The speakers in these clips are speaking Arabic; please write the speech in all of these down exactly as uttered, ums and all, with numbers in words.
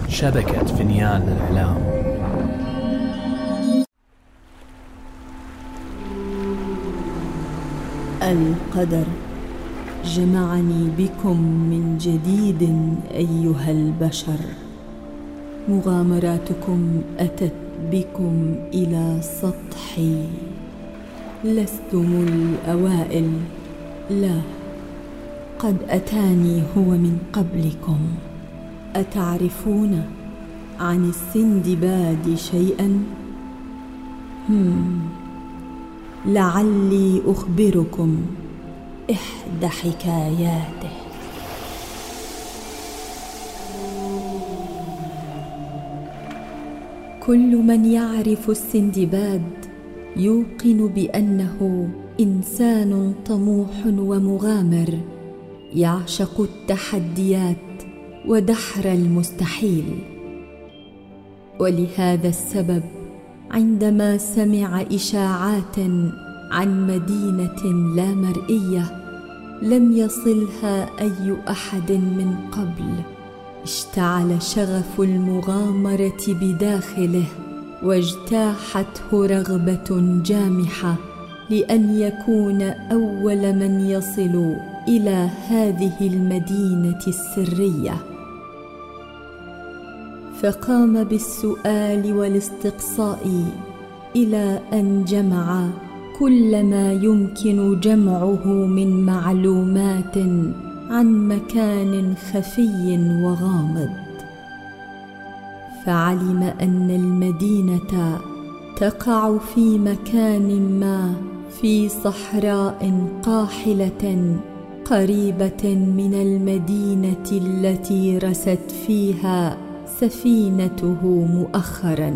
شبكة فنيان الإعلام. القدر جمعني بكم من جديد أيها البشر. مغامراتكم أتت بكم إلى سطحي. لستم الأوائل، لا، قد أتاني هو من قبلكم. أتعرفون عن السندباد شيئا؟ هم لعلي أخبركم إحدى حكاياته. كل من يعرف السندباد يوقن بأنه إنسان طموح ومغامر، يعشق التحديات ودحر المستحيل. ولهذا السبب عندما سمع إشاعات عن مدينة لا مرئية لم يصلها أي أحد من قبل، اشتعل شغف المغامرة بداخله، واجتاحته رغبة جامحة لأن يكون أول من يصل إلى هذه المدينة السرية. فقام بالسؤال والاستقصاء إلى أن جمع كل ما يمكن جمعه من معلومات عن مكان خفي وغامض. فعلم أن المدينة تقع في مكان ما في صحراء قاحلة قريبة من المدينة التي رست فيها سفينته مؤخراً.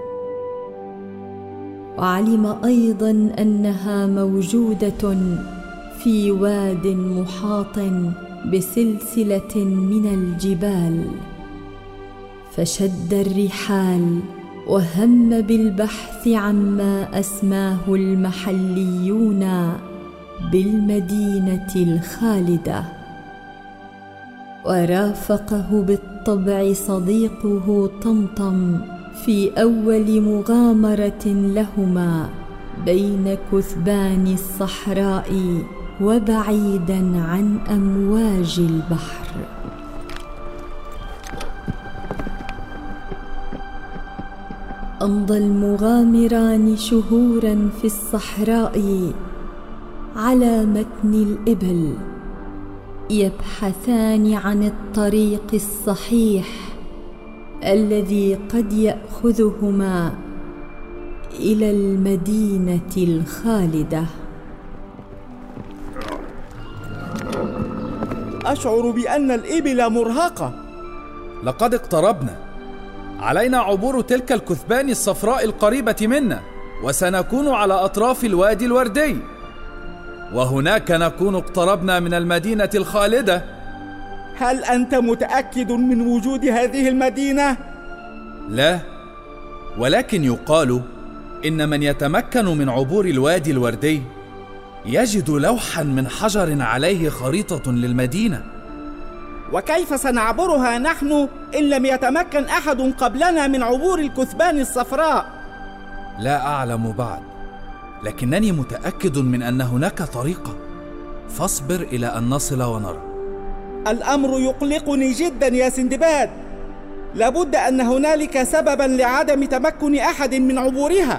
وعلم أيضاً أنها موجودة في واد محاط بسلسلة من الجبال. فشد الرحال وهم بالبحث عما أسماه المحليون بالمدينة الخالدة. ورافقه بالطبع صديقه طمطم في أول مغامرة لهما بين كثبان الصحراء وبعيداً عن أمواج البحر. أمضى المغامران شهوراً في الصحراء على متن الإبل، يبحثان عن الطريق الصحيح الذي قد يأخذهما إلى المدينة الخالدة. أشعر بأن الإبل مرهقة. لقد اقتربنا، علينا عبور تلك الكثبان الصفراء القريبة منا، وسنكون على أطراف الوادي الوردي، وهناك نكون اقتربنا من المدينة الخالدة. هل أنت متأكد من وجود هذه المدينة؟ لا، ولكن يقال إن من يتمكن من عبور الوادي الوردي يجد لوحاً من حجر عليه خريطة للمدينة. وكيف سنعبرها نحن إن لم يتمكن أحد قبلنا من عبور الكثبان الصفراء؟ لا أعلم بعد، لكنني متأكد من أن هناك طريقة، فاصبر إلى أن نصل ونرى. الأمر يقلقني جدا يا سندباد، لابد أن هنالك سببا لعدم تمكن أحد من عبورها.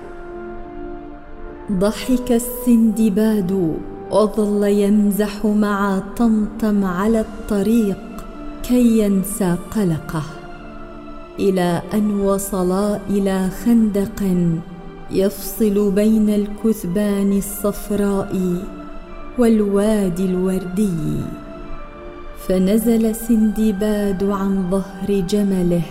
ضحك السندباد وظل يمزح مع طمطم على الطريق كي ينسى قلقه، إلى أن وصلا إلى خندق يفصل بين الكثبان الصفراء والوادي الوردي. فنزل سندباد عن ظهر جمله.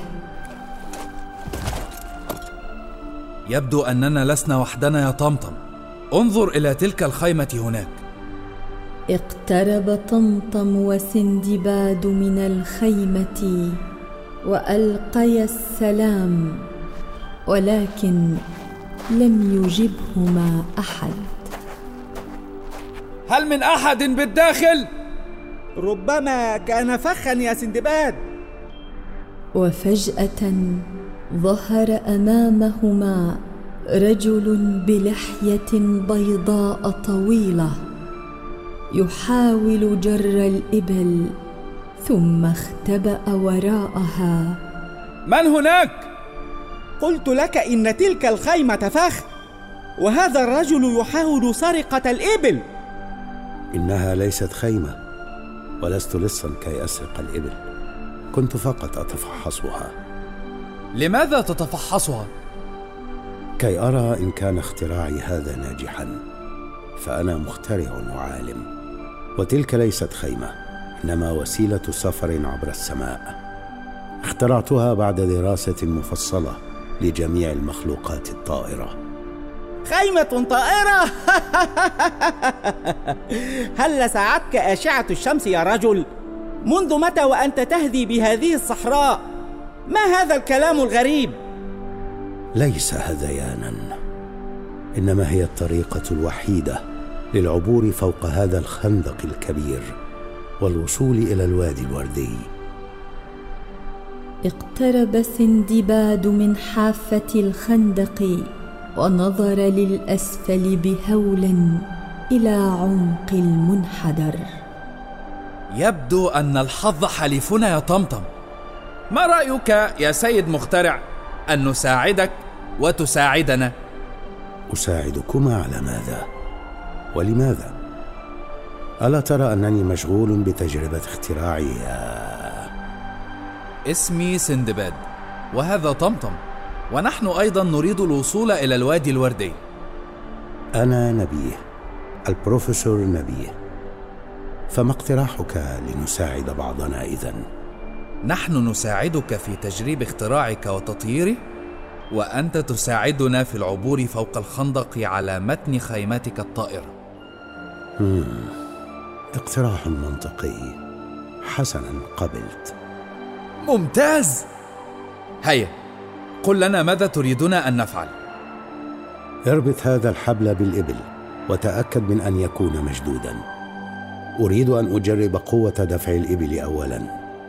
يبدو أننا لسنا وحدنا يا طمطم، انظر إلى تلك الخيمة هناك. اقترب طمطم وسندباد من الخيمة وألقيا السلام، ولكن لم يجبهما أحد. هل من أحد بالداخل؟ ربما كان فخا يا سندباد. وفجأة ظهر أمامهما رجل بلحية بيضاء طويلة يحاول جر الإبل، ثم اختبأ وراءها. من هناك؟ قلت لك إن تلك الخيمة فخ، وهذا الرجل يحاول سرقة الإبل. إنها ليست خيمة، ولست لصا كي أسرق الإبل، كنت فقط أتفحصها. لماذا تتفحصها؟ كي أرى إن كان اختراعي هذا ناجحا، فأنا مخترع وعالم، وتلك ليست خيمة، إنما وسيلة سفر عبر السماء. اخترعتها بعد دراسة مفصلة لجميع المخلوقات الطائرة. خيمة طائرة؟ هل ساعدتك أشعة الشمس يا رجل؟ منذ متى وأنت تهذي بهذه الصحراء؟ ما هذا الكلام الغريب؟ ليس هذيانا، إنما هي الطريقة الوحيدة للعبور فوق هذا الخندق الكبير والوصول إلى الوادي الوردي. اقترب سندباد من حافة الخندق ونظر للأسفل بهول إلى عمق المنحدر. يبدو أن الحظ حليفنا يا طمطم. ما رأيك يا سيد مخترع أن نساعدك وتساعدنا؟ أساعدكما على ماذا؟ ولماذا؟ ألا ترى أنني مشغول بتجربة اختراعي يا... اسمي سندباد، وهذا طمطم، ونحن أيضا نريد الوصول إلى الوادي الوردي. أنا نبيه، البروفيسور نبيه. فما اقتراحك لنساعد بعضنا إذن؟ نحن نساعدك في تجريب اختراعك وتطويره، وأنت تساعدنا في العبور فوق الخندق على متن خيمتك الطائرة. مم. اقتراح منطقي. حسنا، قبلت. ممتاز. هيا، قل لنا ماذا تريدون أن نفعل؟ اربط هذا الحبل بالإبل وتأكد من أن يكون مشدودا. أريد أن أجرب قوة دفع الإبل أولا.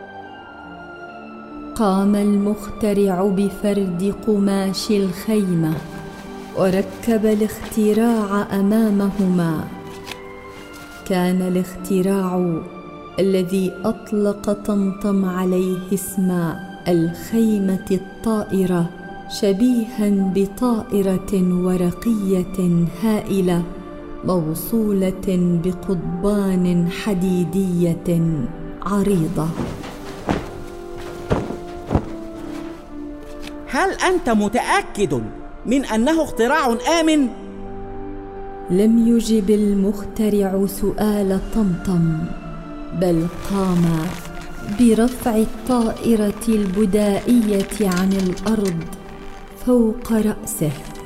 قام المخترع بفرد قماش الخيمة وركب الاختراع أمامهما. كان الاختراع الذي أطلق طمطم عليه اسم الخيمة الطائرة شبيها بطائرة ورقية هائلة موصولة بقضبان حديدية عريضة. هل أنت متأكد من أنه اختراع آمن؟ لم يجب المخترع سؤال طمطم، بل قام برفع الطائرة البدائية عن الأرض فوق رأسه،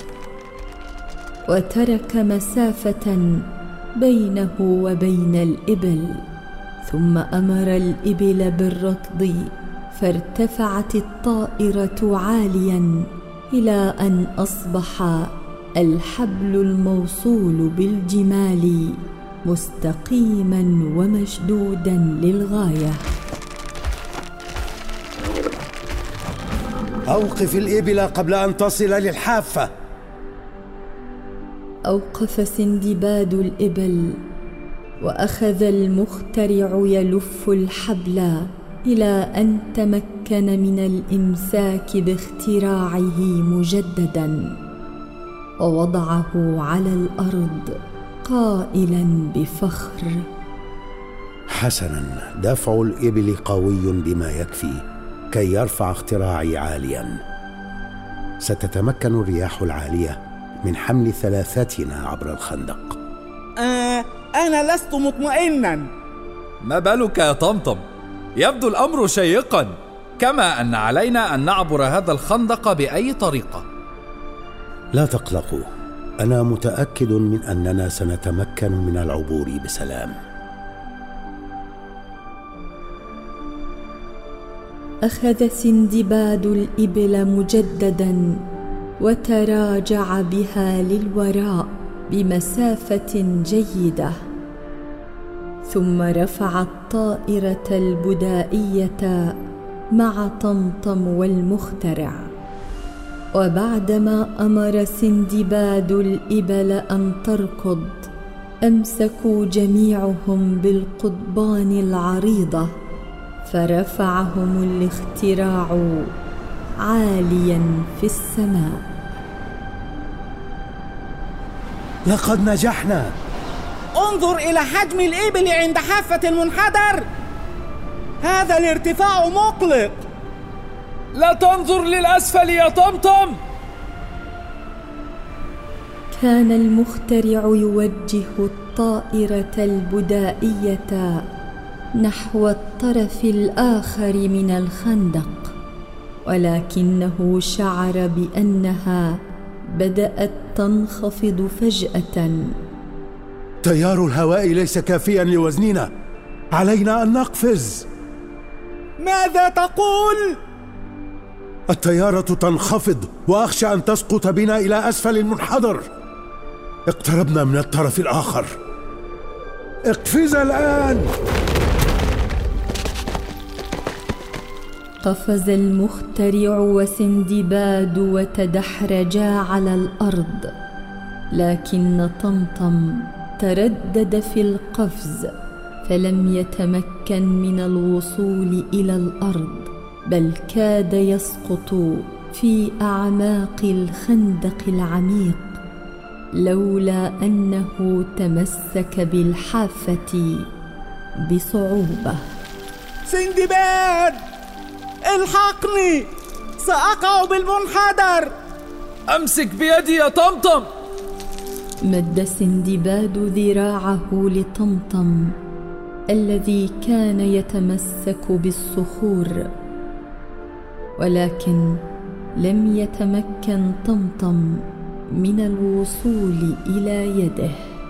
وترك مسافة بينه وبين الإبل، ثم أمر الإبل بالركض، فارتفعت الطائرة عاليا إلى أن أصبح الحبل الموصول بالجمال مستقيما ومشدودا للغاية. أوقف الإبل قبل أن تصل للحافة. أوقف سندباد الإبل، وأخذ المخترع يلف الحبل إلى أن تمكن من الإمساك باختراعه مجددا، ووضعه على الأرض قائلا بفخر: حسنا، دفع الإبل قوي بما يكفي كي يرفع اختراعي عاليا. ستتمكن الرياح العالية من حمل ثلاثتنا عبر الخندق. آه أنا لست مطمئنا. ما بالك يا طمطم؟ يبدو الأمر شيقا، كما أن علينا أن نعبر هذا الخندق بأي طريقة. لا تقلقوا، أنا متأكد من أننا سنتمكن من العبور بسلام. أخذ سندباد الإبل مجددا وتراجع بها للوراء بمسافة جيدة، ثم رفع الطائرة البدائية مع طمطم والمخترع. وبعدما أمر سندباد الإبل أن تركض، أمسكوا جميعهم بالقضبان العريضة، فرفعهم الاختراع عاليا في السماء. لقد نجحنا. انظر إلى حجم الإبل عند حافة المنحدر، هذا الارتفاع مقلق. لا تنظر للأسفل يا طمطم. كان المخترع يوجه الطائرة البدائية نحو الطرف الآخر من الخندق، ولكنه شعر بأنها بدأت تنخفض فجأة. تيار الهواء ليس كافيا لوزننا، علينا أن نقفز. ماذا تقول؟ الطيارة تنخفض وأخشى أن تسقط بنا إلى أسفل المنحدر. اقتربنا من الطرف الآخر. اقفز الآن. قفز المخترع وسندباد وتدحرجا على الأرض، لكن طمطم تردد في القفز، فلم يتمكن من الوصول إلى الأرض، بل كاد يسقط في أعماق الخندق العميق، لولا أنه تمسك بالحافة بصعوبة. سندباد، الحقني، سأقع بالمنحدر. أمسك بيدي يا طمطم. مد سندباد ذراعه لطمطم الذي كان يتمسك بالصخور، ولكن لم يتمكن طمطم من الوصول إلى يده.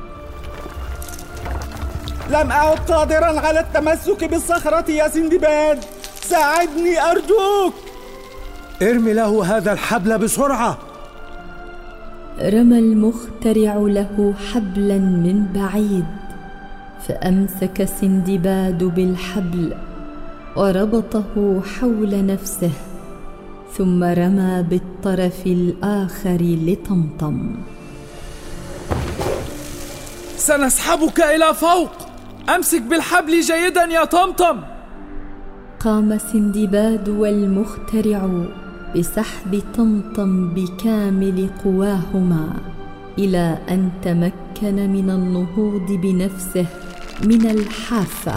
لم أعد قادرا على التمسك بالصخرة يا سندباد، ساعدني أرجوك. ارمي له هذا الحبل بسرعة. رمى المخترع له حبلا من بعيد، فأمسك سندباد بالحبل وربطه حول نفسه، ثم رمى بالطرف الآخر لطمطم. سنسحبك إلى فوق، أمسك بالحبل جيدا يا طمطم. قام سندباد والمخترع بسحب طمطم بكامل قواهما، إلى أن تمكن من النهوض بنفسه من الحافة،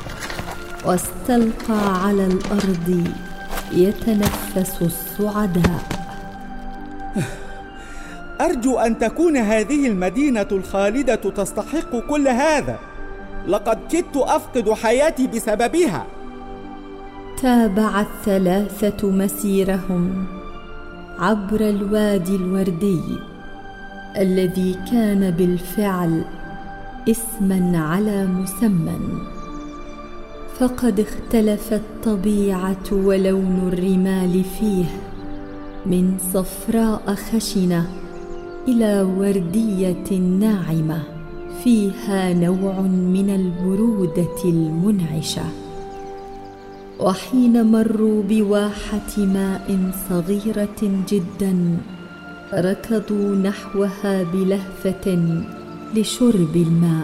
واستلقى على الأرض يتنفس السعداء. أرجو أن تكون هذه المدينة الخالدة تستحق كل هذا، لقد كدت أفقد حياتي بسببها. تابع الثلاثة مسيرهم عبر الوادي الوردي الذي كان بالفعل اسما على مسمى، فقد اختلفت الطبيعة ولون الرمال فيه من صفراء خشنة إلى وردية ناعمة فيها نوع من البرودة المنعشة. وحين مروا بواحة ماء صغيرة جدا، ركضوا نحوها بلهفة لشرب الماء.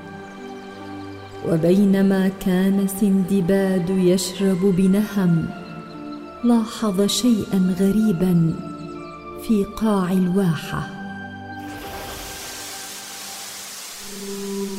وبينما كان سندباد يشرب بنهم، لاحظ شيئا غريبا في قاع الواحة.